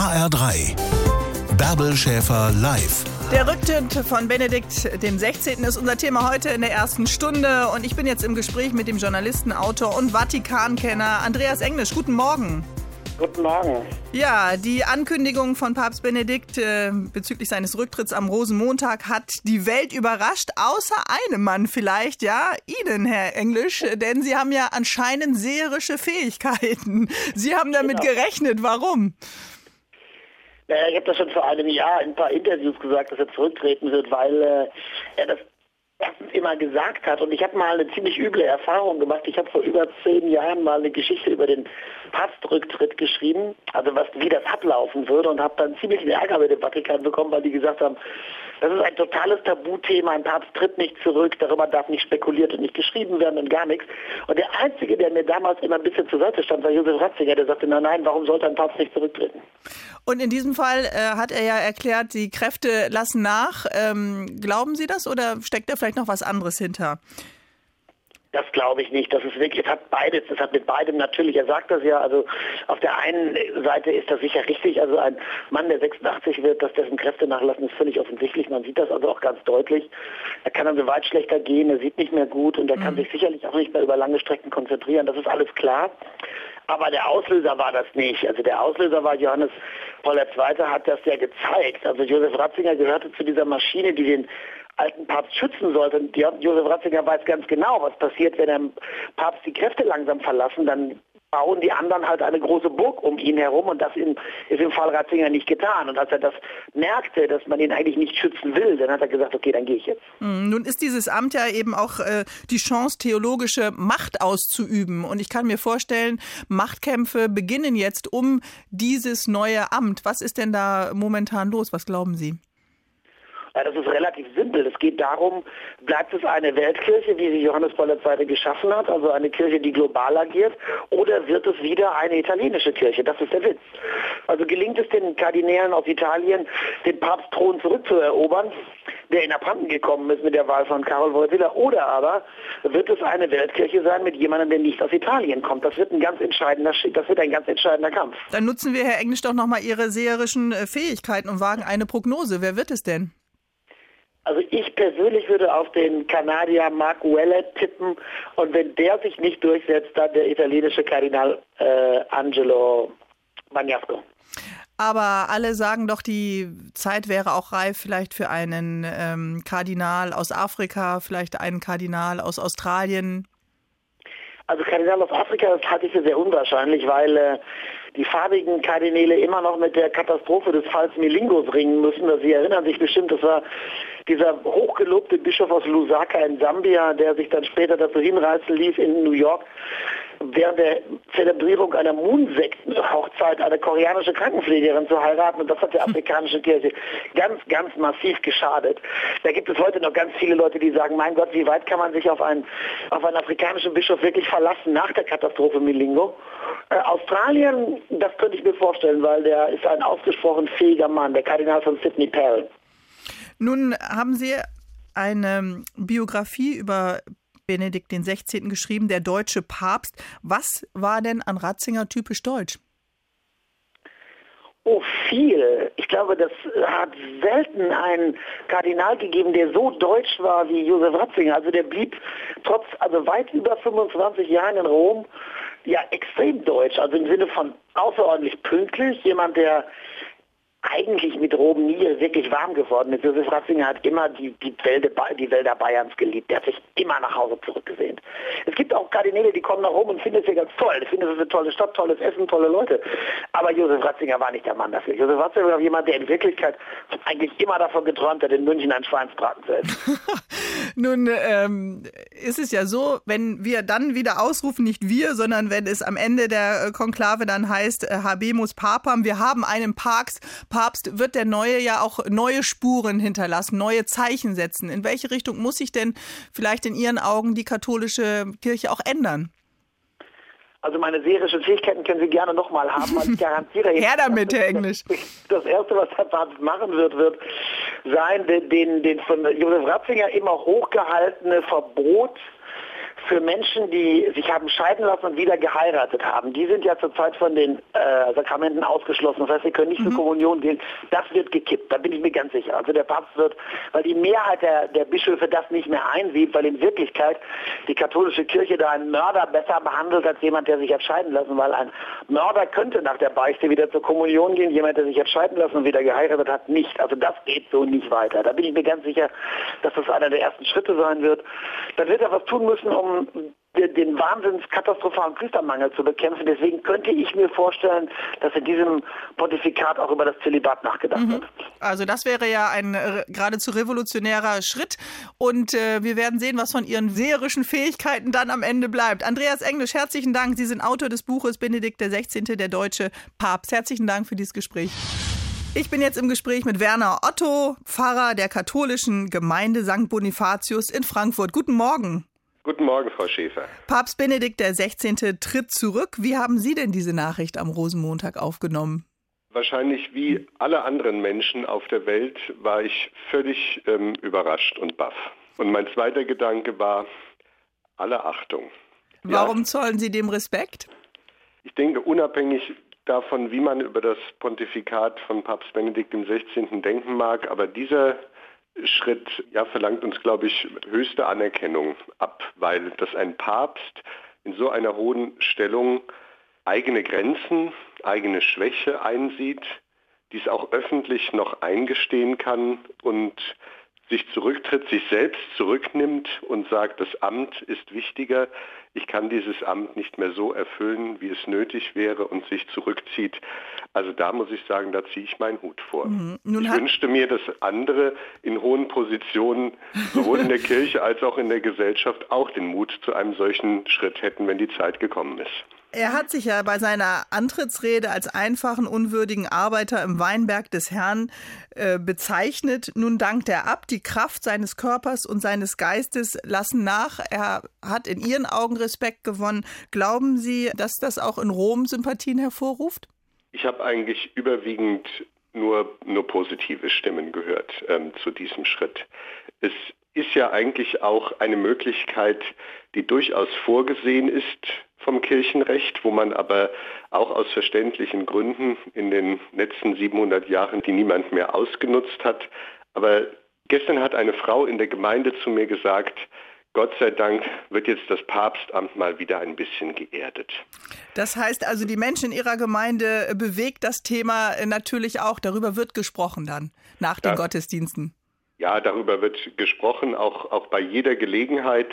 HR3 Bärbel Schäfer live. Der Rücktritt von Benedikt XVI. Ist unser Thema heute in der ersten Stunde. Und ich bin jetzt im Gespräch mit dem Journalisten, Autor und Vatikankenner Andreas Englisch. Guten Morgen. Guten Morgen. Ja, die Ankündigung von Papst Benedikt bezüglich seines Rücktritts am Rosenmontag hat die Welt überrascht, außer einem Mann vielleicht, ja, Ihnen, Herr Englisch, denn Sie haben ja anscheinend seherische Fähigkeiten. Sie haben damit gerechnet. Warum? Ich habe das schon vor einem Jahr in ein paar Interviews gesagt, dass er zurücktreten wird, weil er das erstens immer gesagt hat. Und ich habe mal eine ziemlich üble Erfahrung gemacht. Ich habe vor über 10 Jahren mal eine Geschichte über den Papstrücktritt geschrieben, also wie das ablaufen würde, und habe dann ziemlich Ärger mit dem Vatikan bekommen, weil die gesagt haben, das ist ein totales Tabuthema, ein Papst tritt nicht zurück, darüber darf nicht spekuliert und nicht geschrieben werden und gar nichts. Und der Einzige, der mir damals immer ein bisschen zur Seite stand, war Josef Ratzinger, der sagte, nein, warum sollte ein Papst nicht zurücktreten? Und in diesem Fall hat er ja erklärt, die Kräfte lassen nach. Glauben Sie das oder steckt da vielleicht noch was anderes hinter? Das glaube ich nicht. Das ist wirklich, es hat beides. Es hat mit beidem natürlich, er sagt das ja, also auf der einen Seite ist das sicher richtig, also ein Mann, der 86 wird, dass dessen Kräfte nachlassen, ist völlig offensichtlich. Man sieht das also auch ganz deutlich. Er kann also weit schlechter gehen, er sieht nicht mehr gut und er kann sich sicherlich auch nicht mehr über lange Strecken konzentrieren. Das ist alles klar. Aber der Auslöser war das nicht. Also der Auslöser war Johannes Paul II. Hat das ja gezeigt. Also Josef Ratzinger gehörte zu dieser Maschine, die den alten Papst schützen sollte. Und Josef Ratzinger weiß ganz genau, was passiert, wenn der Papst die Kräfte langsam verlassen, dann bauen die anderen halt eine große Burg um ihn herum, und das ist im Fall Ratzinger nicht getan. Und als er das merkte, dass man ihn eigentlich nicht schützen will, dann hat er gesagt, okay, dann gehe ich jetzt. Nun ist dieses Amt ja eben auch die Chance, theologische Macht auszuüben. Und ich kann mir vorstellen, Machtkämpfe beginnen jetzt um dieses neue Amt. Was ist denn da momentan los? Was glauben Sie? Ja, das ist relativ simpel. Es geht darum, bleibt es eine Weltkirche, wie sie Johannes Paul II. Geschaffen hat, also eine Kirche, die global agiert, oder wird es wieder eine italienische Kirche? Das ist der Witz. Also gelingt es den Kardinälen aus Italien, den Papstthron zurückzuerobern, der in abhanden gekommen ist mit der Wahl von Karol Wojtyła, oder aber wird es eine Weltkirche sein mit jemandem, der nicht aus Italien kommt? Das wird ein ganz entscheidender Kampf. Dann nutzen wir, Herr Englisch, doch nochmal Ihre seherischen Fähigkeiten und wagen eine Prognose. Wer wird es denn? Also ich persönlich würde auf den Kanadier Mark Ouellet tippen, und wenn der sich nicht durchsetzt, dann der italienische Kardinal Angelo Bagnasco. Aber alle sagen doch, die Zeit wäre auch reif vielleicht für einen Kardinal aus Afrika, vielleicht einen Kardinal aus Australien. Also Kardinal aus Afrika, das halte ich für sehr unwahrscheinlich, weil die farbigen Kardinäle immer noch mit der Katastrophe des Falls Milingos ringen müssen. Sie erinnern sich bestimmt, das war dieser hochgelobte Bischof aus Lusaka in Sambia, der sich dann später dazu hinreißen ließ, in New York während der Zelebrierung einer Moonsekten-Hochzeit eine koreanische Krankenpflegerin zu heiraten, und das hat der afrikanischen Kirche ganz, ganz massiv geschadet. Da gibt es heute noch ganz viele Leute, die sagen, mein Gott, wie weit kann man sich auf einen afrikanischen Bischof wirklich verlassen nach der Katastrophe Milingo? Australien, das könnte ich mir vorstellen, weil der ist ein ausgesprochen fähiger Mann, der Kardinal von Sydney Perrin. Nun haben Sie eine Biografie über Benedikt XVI. Geschrieben, der deutsche Papst. Was war denn an Ratzinger typisch deutsch? Oh, viel. Ich glaube, das hat selten einen Kardinal gegeben, der so deutsch war wie Josef Ratzinger. Also der blieb weit über 25 Jahren in Rom, ja, extrem deutsch. Also im Sinne von außerordentlich pünktlich. Jemand, der eigentlich mit Rom nie wirklich warm geworden ist. Josef Ratzinger hat immer die Wälder Bayerns geliebt. Der hat sich immer nach Hause zurückgesehnt. Es gibt auch Kardinäle, die kommen nach Rom und finden es hier ganz toll. Die finden es eine tolle Stadt, tolles Essen, tolle Leute. Aber Josef Ratzinger war nicht der Mann dafür. Josef Ratzinger war jemand, der in Wirklichkeit eigentlich immer davon geträumt hat, in München einen Schweinsbraten zu essen. Nun ist es ja so, wenn wir dann wieder ausrufen, nicht wir, sondern wenn es am Ende der Konklave dann heißt, Habemus Papam, wir haben einen Papst, wird der Neue ja auch neue Spuren hinterlassen, neue Zeichen setzen. In welche Richtung muss sich denn vielleicht in Ihren Augen die katholische Kirche auch ändern? Also meine seherischen Fähigkeiten können Sie gerne nochmal haben. Ich garantiere Ihnen, her damit, Herr Englisch. Das Erste, was der Papst machen wird sein, den von Josef Ratzinger immer hochgehaltene Verbot Für Menschen, die sich haben scheiden lassen und wieder geheiratet haben, die sind ja zurzeit von den Sakramenten ausgeschlossen. Das heißt, sie können nicht zur Kommunion gehen. Das wird gekippt, da bin ich mir ganz sicher. Also der Papst wird, weil die Mehrheit der Bischöfe das nicht mehr einsieht, weil in Wirklichkeit die katholische Kirche da einen Mörder besser behandelt als jemand, der sich hat scheiden lassen, weil ein Mörder könnte nach der Beichte wieder zur Kommunion gehen, jemand, der sich hat scheiden lassen und wieder geheiratet hat, nicht. Also das geht so nicht weiter. Da bin ich mir ganz sicher, dass das einer der ersten Schritte sein wird. Dann wird er was tun müssen, um den wahnsinnskatastrophalen Priestermangel zu bekämpfen. Deswegen könnte ich mir vorstellen, dass in diesem Pontifikat auch über das Zölibat nachgedacht wird. Also das wäre ja ein geradezu revolutionärer Schritt und wir werden sehen, was von Ihren seherischen Fähigkeiten dann am Ende bleibt. Andreas Englisch, herzlichen Dank. Sie sind Autor des Buches Benedikt XVI., der deutsche Papst. Herzlichen Dank für dieses Gespräch. Ich bin jetzt im Gespräch mit Werner Otto, Pfarrer der katholischen Gemeinde St. Bonifatius in Frankfurt. Guten Morgen. Guten Morgen, Frau Schäfer. Papst Benedikt XVI. Tritt zurück. Wie haben Sie denn diese Nachricht am Rosenmontag aufgenommen? Wahrscheinlich wie alle anderen Menschen auf der Welt war ich völlig überrascht und baff. Und mein zweiter Gedanke war, alle Achtung. Warum zollen Sie dem Respekt? Ich denke, unabhängig davon, wie man über das Pontifikat von Papst Benedikt XVI. Denken mag, aber dieser Schritt verlangt uns, glaube ich, höchste Anerkennung ab, weil dass ein Papst in so einer hohen Stellung eigene Grenzen, eigene Schwäche einsieht, dies auch öffentlich noch eingestehen kann und sich zurücktritt, sich selbst zurücknimmt und sagt, das Amt ist wichtiger, ich kann dieses Amt nicht mehr so erfüllen, wie es nötig wäre und sich zurückzieht. Also da muss ich sagen, da ziehe ich meinen Hut vor. Ich wünschte mir, dass andere in hohen Positionen, sowohl in der Kirche als auch in der Gesellschaft, auch den Mut zu einem solchen Schritt hätten, wenn die Zeit gekommen ist. Er hat sich ja bei seiner Antrittsrede als einfachen, unwürdigen Arbeiter im Weinberg des Herrn bezeichnet. Nun dankt er ab. Die Kraft seines Körpers und seines Geistes lassen nach. Er hat in Ihren Augen Respekt gewonnen. Glauben Sie, dass das auch in Rom Sympathien hervorruft? Ich habe eigentlich überwiegend nur positive Stimmen gehört zu diesem Schritt. Es ist ja eigentlich auch eine Möglichkeit, die durchaus vorgesehen ist vom Kirchenrecht, wo man aber auch aus verständlichen Gründen in den letzten 700 Jahren die niemand mehr ausgenutzt hat. Aber gestern hat eine Frau in der Gemeinde zu mir gesagt, Gott sei Dank wird jetzt das Papstamt mal wieder ein bisschen geerdet. Das heißt also, die Menschen in Ihrer Gemeinde bewegt das Thema natürlich auch. Darüber wird gesprochen dann nach den Gottesdiensten. Ja, darüber wird gesprochen, auch bei jeder Gelegenheit.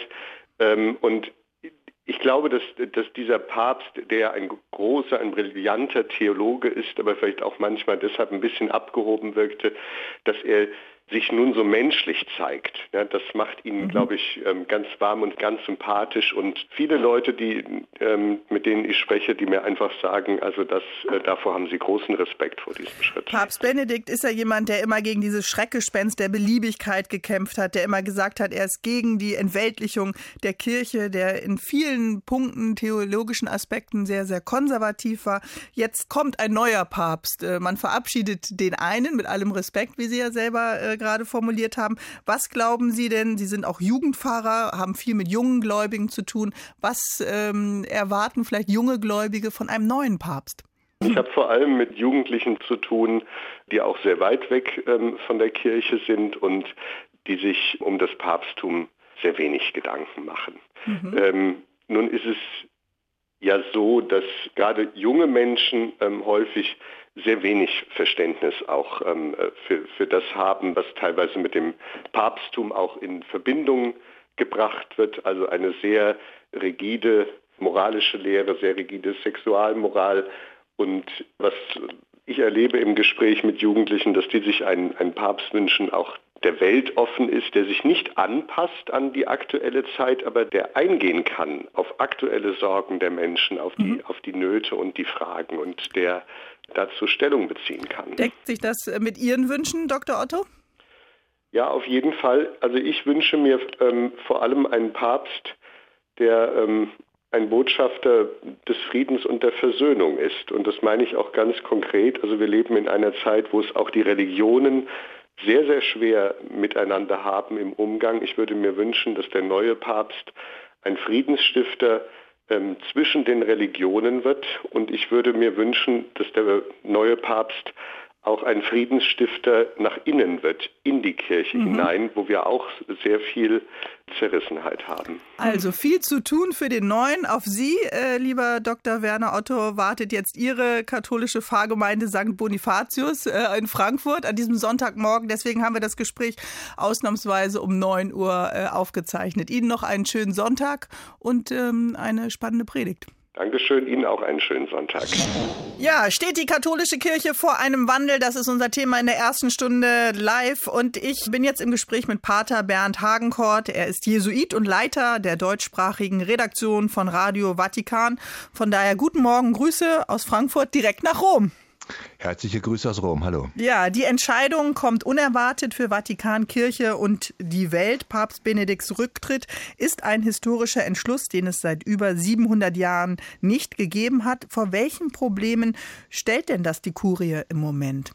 Und ich glaube, dass dieser Papst, der ein großer, ein brillanter Theologe ist, aber vielleicht auch manchmal deshalb ein bisschen abgehoben wirkte, dass er sich nun so menschlich zeigt. Ja, das macht ihn, glaube ich, ganz warm und ganz sympathisch. Und viele Leute, mit denen ich spreche, die mir einfach sagen, also davor haben sie großen Respekt vor diesem Schritt. Papst Benedikt ist ja jemand, der immer gegen dieses Schreckgespenst der Beliebigkeit gekämpft hat, der immer gesagt hat, er ist gegen die Entweltlichung der Kirche, der in vielen Punkten, theologischen Aspekten sehr, sehr konservativ war. Jetzt kommt ein neuer Papst. Man verabschiedet den einen mit allem Respekt, wie Sie ja selber gerade formuliert haben. Was glauben Sie denn? Sie sind auch Jugendpfarrer, haben viel mit jungen Gläubigen zu tun. Was erwarten vielleicht junge Gläubige von einem neuen Papst? Ich habe vor allem mit Jugendlichen zu tun, die auch sehr weit weg von der Kirche sind und die sich um das Papsttum sehr wenig Gedanken machen. Nun ist es ja so, dass gerade junge Menschen häufig sehr wenig Verständnis auch für das haben, was teilweise mit dem Papsttum auch in Verbindung gebracht wird. Also eine sehr rigide moralische Lehre, sehr rigide Sexualmoral. Und was ich erlebe im Gespräch mit Jugendlichen, dass die sich einen Papst wünschen, auch der Welt offen ist, der sich nicht anpasst an die aktuelle Zeit, aber der eingehen kann auf aktuelle Sorgen der Menschen, auf die Nöte und die Fragen und der dazu Stellung beziehen kann. Deckt sich das mit Ihren Wünschen, Dr. Otto? Ja, auf jeden Fall. Also ich wünsche mir vor allem einen Papst, der ein Botschafter des Friedens und der Versöhnung ist. Und das meine ich auch ganz konkret. Also wir leben in einer Zeit, wo es auch die Religionen sehr, sehr schwer miteinander haben im Umgang. Ich würde mir wünschen, dass der neue Papst ein Friedensstifter zwischen den Religionen wird. Und ich würde mir wünschen, dass der neue Papst auch ein Friedensstifter nach innen wird, in die Kirche hinein, wo wir auch sehr viel Zerrissenheit haben. Also viel zu tun für den Neuen. Auf Sie, lieber Dr. Werner Otto, wartet jetzt Ihre katholische Pfarrgemeinde St. Bonifatius in Frankfurt an diesem Sonntagmorgen. Deswegen haben wir das Gespräch ausnahmsweise um 9 Uhr aufgezeichnet. Ihnen noch einen schönen Sonntag und eine spannende Predigt. Dankeschön, Ihnen auch einen schönen Sonntag. Ja, steht die katholische Kirche vor einem Wandel? Das ist unser Thema in der ersten Stunde live. Und ich bin jetzt im Gespräch mit Pater Bernd Hagenkort. Er ist Jesuit und Leiter der deutschsprachigen Redaktion von Radio Vatikan. Von daher guten Morgen, Grüße aus Frankfurt direkt nach Rom. Herzliche Grüße aus Rom, hallo. Ja, die Entscheidung kommt unerwartet für Vatikan, Kirche und die Welt. Papst Benedikts Rücktritt ist ein historischer Entschluss, den es seit über 700 Jahren nicht gegeben hat. Vor welchen Problemen stellt denn das die Kurie im Moment?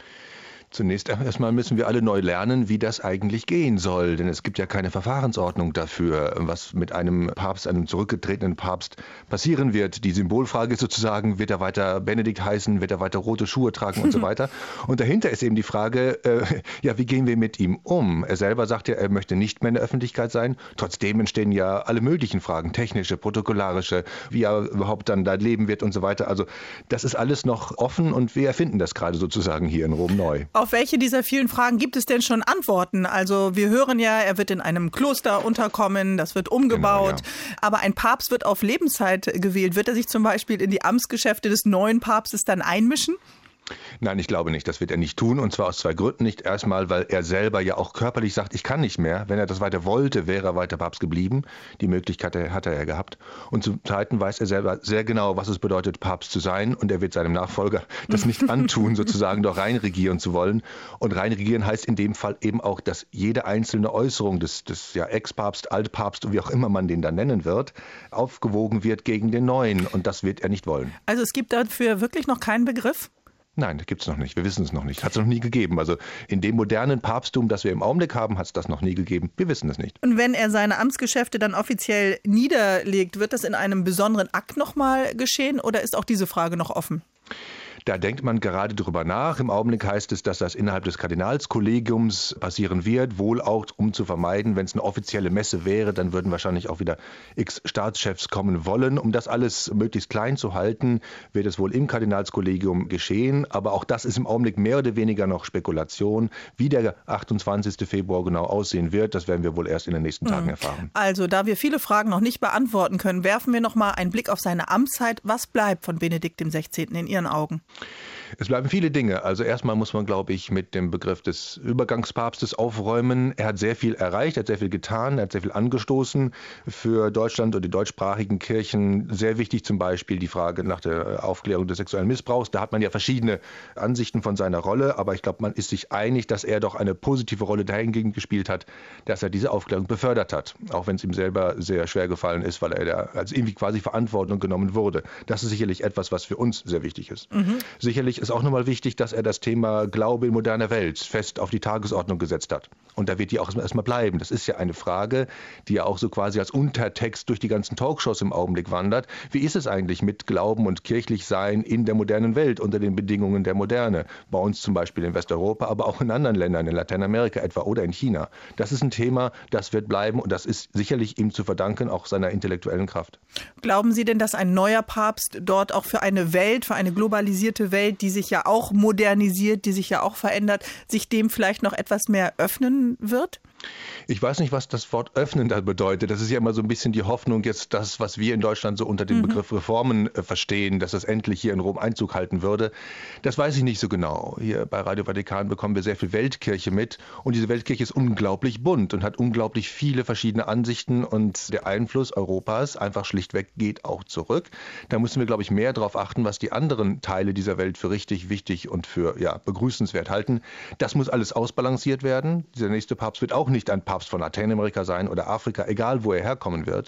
Zunächst erstmal müssen wir alle neu lernen, wie das eigentlich gehen soll. Denn es gibt ja keine Verfahrensordnung dafür, was mit einem Papst, einem zurückgetretenen Papst passieren wird. Die Symbolfrage ist sozusagen, wird er weiter Benedikt heißen, wird er weiter rote Schuhe tragen und so weiter. Und dahinter ist eben die Frage, wie gehen wir mit ihm um? Er selber sagt ja, er möchte nicht mehr in der Öffentlichkeit sein. Trotzdem entstehen ja alle möglichen Fragen, technische, protokollarische, wie er überhaupt dann da leben wird und so weiter. Also das ist alles noch offen und wir erfinden das gerade sozusagen hier in Rom neu. Auf welche dieser vielen Fragen gibt es denn schon Antworten? Also wir hören ja, er wird in einem Kloster unterkommen, das wird umgebaut. Genau, ja. Aber ein Papst wird auf Lebenszeit gewählt. Wird er sich zum Beispiel in die Amtsgeschäfte des neuen Papstes dann einmischen? Nein, ich glaube nicht. Das wird er nicht tun. Und zwar aus zwei Gründen nicht. Erstmal, weil er selber ja auch körperlich sagt, ich kann nicht mehr. Wenn er das weiter wollte, wäre er weiter Papst geblieben. Die Möglichkeit hat er ja gehabt. Und zum Zweiten weiß er selber sehr genau, was es bedeutet, Papst zu sein. Und er wird seinem Nachfolger das nicht antun, sozusagen doch reinregieren zu wollen. Und reinregieren heißt in dem Fall eben auch, dass jede einzelne Äußerung des Ex-Papst, Altpapst, wie auch immer man den dann nennen wird, aufgewogen wird gegen den Neuen. Und das wird er nicht wollen. Also es gibt dafür wirklich noch keinen Begriff? Nein, das gibt es noch nicht. Wir wissen es noch nicht. Hat es noch nie gegeben. Also in dem modernen Papsttum, das wir im Augenblick haben, hat es das noch nie gegeben. Wir wissen es nicht. Und wenn er seine Amtsgeschäfte dann offiziell niederlegt, wird das in einem besonderen Akt nochmal geschehen oder ist auch diese Frage noch offen? Da denkt man gerade drüber nach. Im Augenblick heißt es, dass das innerhalb des Kardinalskollegiums passieren wird, wohl auch um zu vermeiden, wenn es eine offizielle Messe wäre, dann würden wahrscheinlich auch wieder x Staatschefs kommen wollen. Um das alles möglichst klein zu halten, wird es wohl im Kardinalskollegium geschehen. Aber auch das ist im Augenblick mehr oder weniger noch Spekulation. Wie der 28. Februar genau aussehen wird, das werden wir wohl erst in den nächsten Tagen erfahren. Also, da wir viele Fragen noch nicht beantworten können, werfen wir noch mal einen Blick auf seine Amtszeit. Was bleibt von Benedikt XVI. In Ihren Augen? Es bleiben viele Dinge. Also erstmal muss man, glaube ich, mit dem Begriff des Übergangspapstes aufräumen. Er hat sehr viel erreicht, er hat sehr viel getan, er hat sehr viel angestoßen für Deutschland und die deutschsprachigen Kirchen. Sehr wichtig zum Beispiel die Frage nach der Aufklärung des sexuellen Missbrauchs. Da hat man ja verschiedene Ansichten von seiner Rolle, aber ich glaube, man ist sich einig, dass er doch eine positive Rolle dahingehend gespielt hat, dass er diese Aufklärung befördert hat. Auch wenn es ihm selber sehr schwer gefallen ist, weil er da als irgendwie quasi Verantwortung genommen wurde. Das ist sicherlich etwas, was für uns sehr wichtig ist. Sicherlich ist auch nochmal wichtig, dass er das Thema Glaube in moderner Welt fest auf die Tagesordnung gesetzt hat. Und da wird die auch erstmal bleiben. Das ist ja eine Frage, die ja auch so quasi als Untertext durch die ganzen Talkshows im Augenblick wandert. Wie ist es eigentlich mit Glauben und Kirchlichsein in der modernen Welt unter den Bedingungen der Moderne? Bei uns zum Beispiel in Westeuropa, aber auch in anderen Ländern, in Lateinamerika etwa oder in China. Das ist ein Thema, das wird bleiben und das ist sicherlich ihm zu verdanken, auch seiner intellektuellen Kraft. Glauben Sie denn, dass ein neuer Papst dort auch für eine Welt, für eine globalisierte Welt, die sich ja auch modernisiert, die sich ja auch verändert, sich dem vielleicht noch etwas mehr öffnen wird? Ich weiß nicht, was das Wort öffnen da bedeutet. Das ist ja immer so ein bisschen die Hoffnung, jetzt das, was wir in Deutschland so unter dem Begriff Reformen verstehen, dass das endlich hier in Rom Einzug halten würde. Das weiß ich nicht so genau. Hier bei Radio Vatikan bekommen wir sehr viel Weltkirche mit und diese Weltkirche ist unglaublich bunt und hat unglaublich viele verschiedene Ansichten und der Einfluss Europas einfach schlichtweg geht auch zurück. Da müssen wir, glaube ich, mehr darauf achten, was die anderen Teile dieser Welt für richtig, wichtig und für begrüßenswert halten. Das muss alles ausbalanciert werden. Dieser nächste Papst wird auch nicht ein Papst von Lateinamerika sein oder Afrika, egal wo er herkommen wird,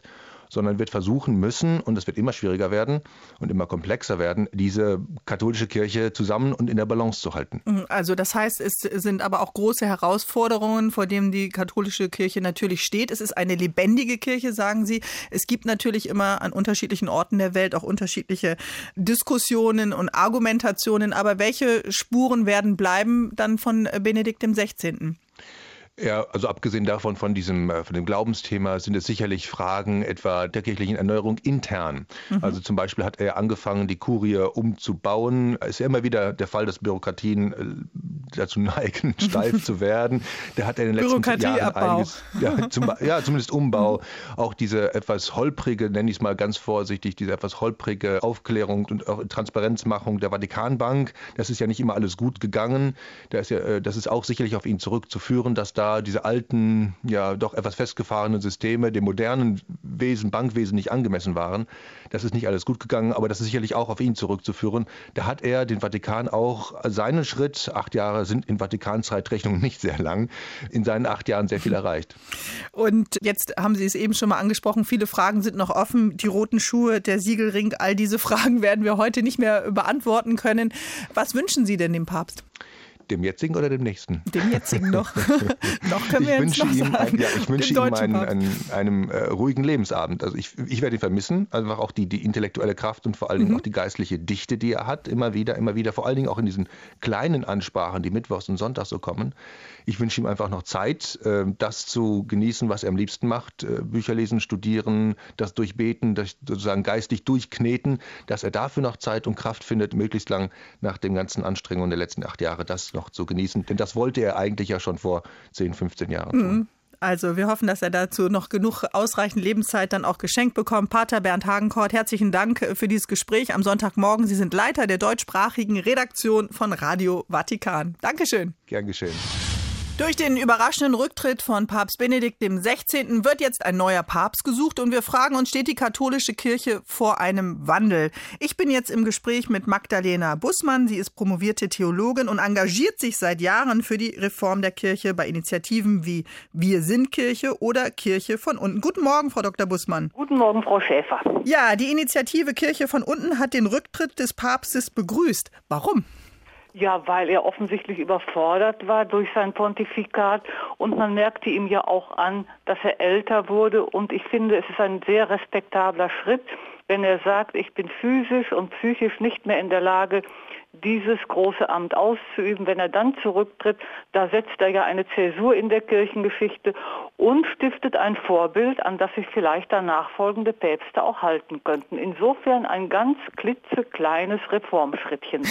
sondern wird versuchen müssen, und es wird immer schwieriger werden und immer komplexer werden, diese katholische Kirche zusammen und in der Balance zu halten. Also das heißt, es sind aber auch große Herausforderungen, vor denen die katholische Kirche natürlich steht. Es ist eine lebendige Kirche, sagen Sie. Es gibt natürlich immer an unterschiedlichen Orten der Welt auch unterschiedliche Diskussionen und Argumentationen. Aber welche Spuren werden bleiben dann von Benedikt XVI.? Ja, also abgesehen davon von dem Glaubensthema sind es sicherlich Fragen etwa der kirchlichen Erneuerung intern. Also zum Beispiel hat er angefangen, die Kurie umzubauen. Es ist ja immer wieder der Fall, dass Bürokratien dazu neigen, steif zu werden. Da hat er in den letzten Jahren einiges, zumindest Umbau, auch diese etwas holprige, nenne ich es mal ganz vorsichtig, diese etwas holprige Aufklärung und auch Transparenzmachung der Vatikanbank. Das ist ja nicht immer alles gut gegangen. Das ist auch sicherlich auf ihn zurückzuführen, dass da diese alten, ja doch etwas festgefahrenen Systeme dem modernen Bankwesen nicht angemessen waren. Das ist nicht alles gut gegangen, aber das ist sicherlich auch auf ihn zurückzuführen. Da hat er den Vatikan auch seinen Schritt, 8 Jahre sind in Vatikanzeitrechnung nicht sehr lang, in seinen 8 Jahren sehr viel erreicht. Und jetzt haben Sie es eben schon mal angesprochen, viele Fragen sind noch offen. Die roten Schuhe, der Siegelring, all diese Fragen werden wir heute nicht mehr beantworten können. Was wünschen Sie denn dem Papst? Dem jetzigen oder dem nächsten? Dem jetzigen noch. Noch können wir jetzt noch sagen. Ich wünsche ihm einen ruhigen Lebensabend. Also ich werde ihn vermissen. Einfach auch die intellektuelle Kraft und vor allen Dingen auch die geistliche Dichte, die er hat. Immer wieder. Vor allen Dingen auch in diesen kleinen Ansprachen, die mittwochs und sonntags so kommen. Ich wünsche ihm einfach noch Zeit, das zu genießen, was er am liebsten macht. Bücher lesen, studieren, das durchbeten, das sozusagen geistig durchkneten, dass er dafür noch Zeit und Kraft findet, möglichst lang nach den ganzen Anstrengungen der letzten 8 Jahre das noch zu genießen. Denn das wollte er eigentlich ja schon vor 10, 15 Jahren tun. Also wir hoffen, dass er dazu noch genug ausreichend Lebenszeit dann auch geschenkt bekommt. Pater Bernd Hagenkort, herzlichen Dank für dieses Gespräch am Sonntagmorgen. Sie sind Leiter der deutschsprachigen Redaktion von Radio Vatikan. Dankeschön. Gern geschehen. Durch den überraschenden Rücktritt von Papst Benedikt XVI. Wird jetzt ein neuer Papst gesucht und wir fragen uns, steht die katholische Kirche vor einem Wandel? Ich bin jetzt im Gespräch mit Magdalena Bussmann. Sie ist promovierte Theologin und engagiert sich seit Jahren für die Reform der Kirche bei Initiativen wie Wir sind Kirche oder Kirche von unten. Guten Morgen, Frau Dr. Bussmann. Guten Morgen, Frau Schäfer. Ja, die Initiative Kirche von unten hat den Rücktritt des Papstes begrüßt. Warum? Ja, weil er offensichtlich überfordert war durch sein Pontifikat und man merkte ihm ja auch an, dass er älter wurde und ich finde, es ist ein sehr respektabler Schritt, wenn er sagt, ich bin physisch und psychisch nicht mehr in der Lage, dieses große Amt auszuüben. Wenn er dann zurücktritt, da setzt er ja eine Zäsur in der Kirchengeschichte und stiftet ein Vorbild, an das sich vielleicht danach folgende Päpste auch halten könnten. Insofern ein ganz klitzekleines Reformschrittchen.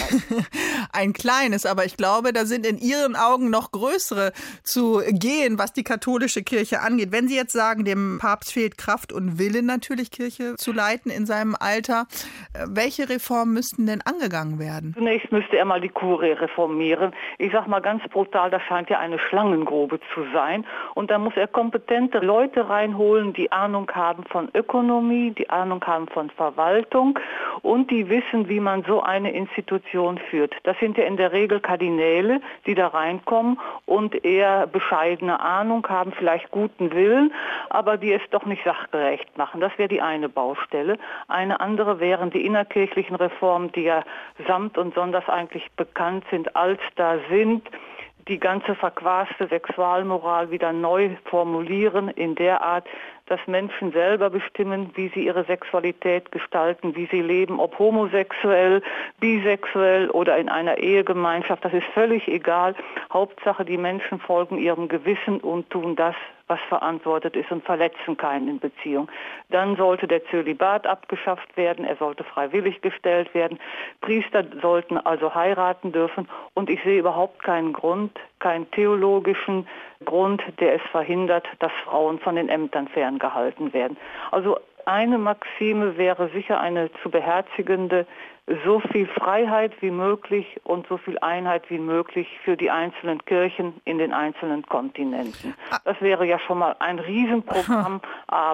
Ein kleines, aber ich glaube, da sind in Ihren Augen noch größere zu gehen, was die katholische Kirche angeht. Wenn Sie jetzt sagen, dem Papst fehlt Kraft und Wille natürlich, Kirche zu leiten in seinem Alter, welche Reformen müssten denn angegangen werden? Zunächst müsste er mal die Kurie reformieren. Ich sage mal ganz brutal, das scheint ja eine Schlangengrube zu sein. Und da muss er kompetente Leute reinholen, die Ahnung haben von Ökonomie, die Ahnung haben von Verwaltung und die wissen, wie man so eine Institution führt. Das sind ja in der Regel Kardinäle, die da reinkommen und eher bescheidene Ahnung haben, vielleicht guten Willen, aber die es doch nicht sachgerecht machen. Das wäre die eine Baustelle. Eine andere wären die innerkirchlichen Reformen, die ja samt und sonders eigentlich bekannt sind, als da sind, die ganze verquaste Sexualmoral wieder neu formulieren in der Art, dass Menschen selber bestimmen, wie sie ihre Sexualität gestalten, wie sie leben, ob homosexuell, bisexuell oder in einer Ehegemeinschaft. Das ist völlig egal. Hauptsache, die Menschen folgen ihrem Gewissen und tun das, was verantwortet ist und verletzen keinen in Beziehung. Dann sollte der Zölibat abgeschafft werden, er sollte freiwillig gestellt werden. Priester sollten also heiraten dürfen und ich sehe überhaupt keinen Grund, keinen theologischen Grund, der es verhindert, dass Frauen von den Ämtern ferngehalten werden. Also eine Maxime wäre sicher eine zu beherzigende so viel Freiheit wie möglich und so viel Einheit wie möglich für die einzelnen Kirchen in den einzelnen Kontinenten. Das wäre ja schon mal ein Riesenprogramm,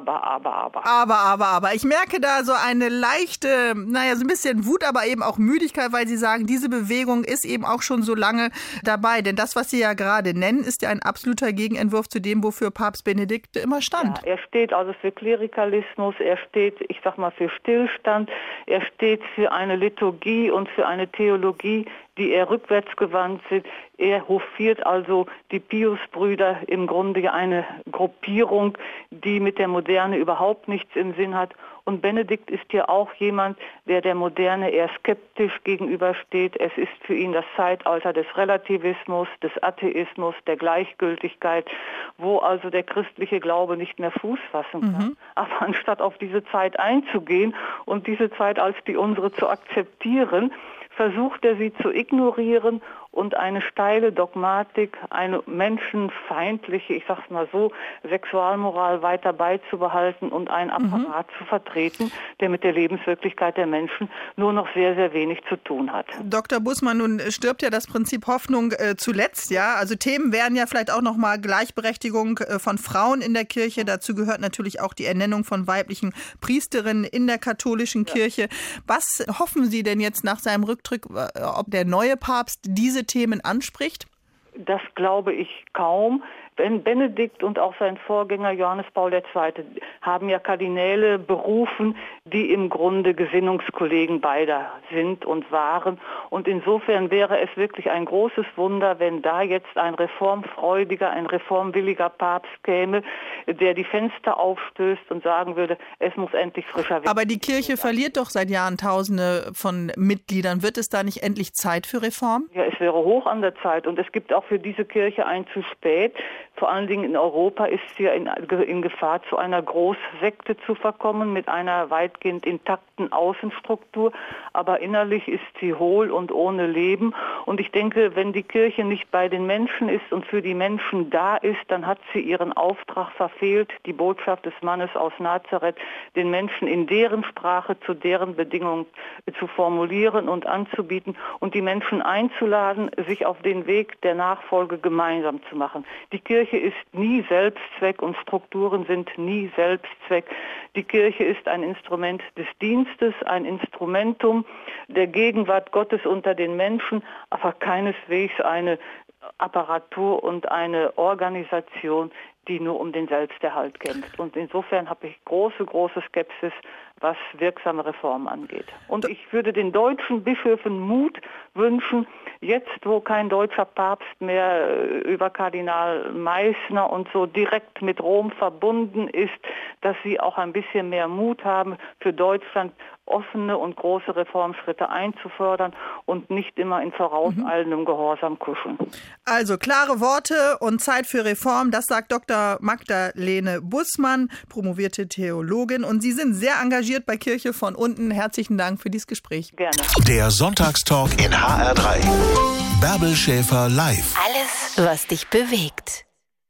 aber. Ich merke da so eine leichte, so ein bisschen Wut, aber eben auch Müdigkeit, weil Sie sagen, diese Bewegung ist eben auch schon so lange dabei. Denn das, was Sie ja gerade nennen, ist ja ein absoluter Gegenentwurf zu dem, wofür Papst Benedikt immer stand. Ja, er steht also für Klerikalismus, er steht, ich sag mal, für Stillstand, er steht für eine Liturgie und für eine Theologie, die eher rückwärtsgewandt sind. Er hofiert also die Piusbrüder, im Grunde eine Gruppierung, die mit der Moderne überhaupt nichts im Sinn hat. Und Benedikt ist ja auch jemand, der Moderne eher skeptisch gegenübersteht. Es ist für ihn das Zeitalter des Relativismus, des Atheismus, der Gleichgültigkeit, wo also der christliche Glaube nicht mehr Fuß fassen kann. Aber anstatt auf diese Zeit einzugehen und diese Zeit als die unsere zu akzeptieren, versucht er sie zu ignorieren und eine steile Dogmatik, eine menschenfeindliche, ich sag's mal so, Sexualmoral weiter beizubehalten und einen Apparat zu vertreten, der mit der Lebenswirklichkeit der Menschen nur noch sehr, sehr wenig zu tun hat. Dr. Bussmann, nun stirbt ja das Prinzip Hoffnung zuletzt, ja. Also Themen wären ja vielleicht auch nochmal Gleichberechtigung von Frauen in der Kirche. Dazu gehört natürlich auch die Ernennung von weiblichen Priesterinnen in der katholischen Kirche. Was hoffen Sie denn jetzt nach seinem Rücktritt, ob der neue Papst diese Themen anspricht? Das glaube ich kaum. Benedikt und auch sein Vorgänger Johannes Paul II. Haben ja Kardinäle berufen, die im Grunde Gesinnungskollegen beider sind und waren. Und insofern wäre es wirklich ein großes Wunder, wenn da jetzt ein reformfreudiger, ein reformwilliger Papst käme, der die Fenster aufstößt und sagen würde, es muss endlich frischer werden. Aber die Kirche verliert doch seit Jahren Tausende von Mitgliedern. Wird es da nicht endlich Zeit für Reform? Ja, es wäre hoch an der Zeit. Und es gibt auch für diese Kirche ein zu spät. Vor allen Dingen in Europa ist sie ja in Gefahr, zu einer Großsekte zu verkommen mit einer weitgehend intakten Außenstruktur. Aber innerlich ist sie hohl und ohne Leben. Und ich denke, wenn die Kirche nicht bei den Menschen ist und für die Menschen da ist, dann hat sie ihren Auftrag verfehlt, die Botschaft des Mannes aus Nazareth, den Menschen in deren Sprache zu deren Bedingungen zu formulieren und anzubieten und die Menschen einzuladen, sich auf den Weg der Nachfolge gemeinsam zu machen. Die Kirche ist nie Selbstzweck und Strukturen sind nie Selbstzweck. Die Kirche ist ein Instrument des Dienstes, ein Instrumentum der Gegenwart Gottes unter den Menschen, aber keineswegs eine Apparatur und eine Organisation, die nur um den Selbsterhalt kämpft. Und insofern habe ich große, große Skepsis, was wirksame Reformen angeht. Und ich würde den deutschen Bischöfen Mut wünschen, jetzt, wo kein deutscher Papst mehr über Kardinal Meissner und so direkt mit Rom verbunden ist, dass sie auch ein bisschen mehr Mut haben, für Deutschland offene und große Reformschritte einzufordern und nicht immer in vorauseilendem Gehorsam kuscheln. Also klare Worte und Zeit für Reform, das sagt Dr. Magdalene Bussmann, promovierte Theologin. Und Sie sind sehr engagiert bei Kirche von unten. Herzlichen Dank für dieses Gespräch. Gerne. Der Sonntagstalk in HR3. Bärbel Schäfer live. Alles, was dich bewegt.